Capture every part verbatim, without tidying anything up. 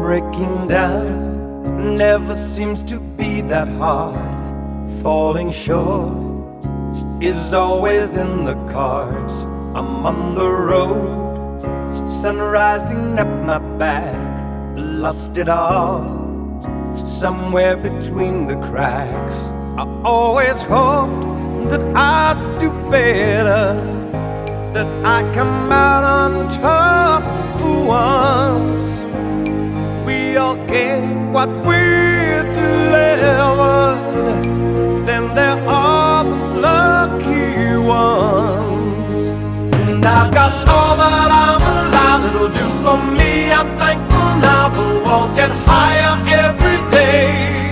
Breaking down never seems to be that hard. Falling short is always in the cards. I'm on the road, sun rising up my back. Lost it all somewhere between the cracks. I always hoped that I'd do better, that I come out on top for once. We all get what we're delivered, then there are the lucky ones. And I've got all that I'm alive that'll do for me. I'm thankful now the walls get higher every day.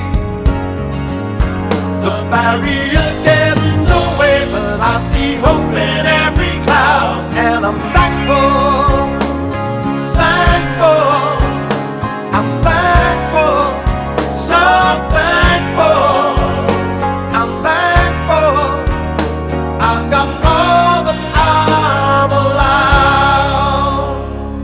The barriers get in the way, but I see hope in every cloud. And I'm thankful, thankful, I'm thankful, so thankful. I'm thankful, I've got all that I'm allowed.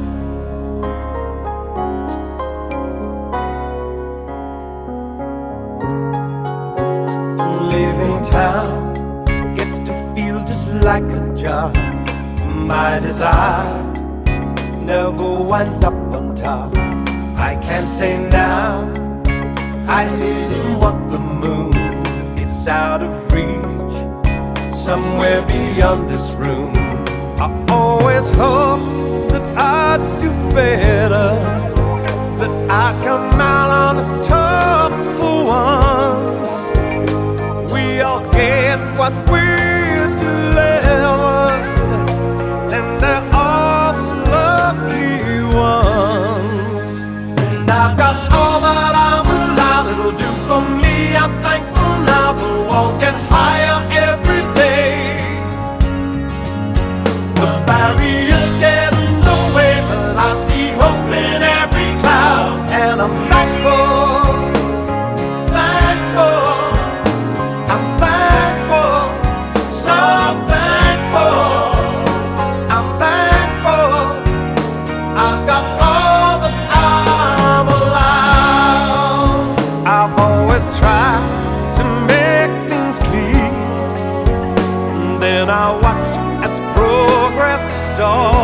Leaving town gets to feel just like a job. My desire never winds up on top. I can't say now I didn't want the moon. It's out of reach, somewhere beyond this room. I always hope that I'd do better, that I come out on the top for once. We all get what we're delivered, and there are the lucky ones. And I've got all that I'm allowed that'll do for me. I'm thankful now the walls get higher every day. The barriers get in the way, but I see hope in every cloud. And I'm thankful, thankful, I'm thankful, so thankful. I'm thankful, I've got all that I'm allowed. I've always tried to make things clear, then I watched as progress stalled.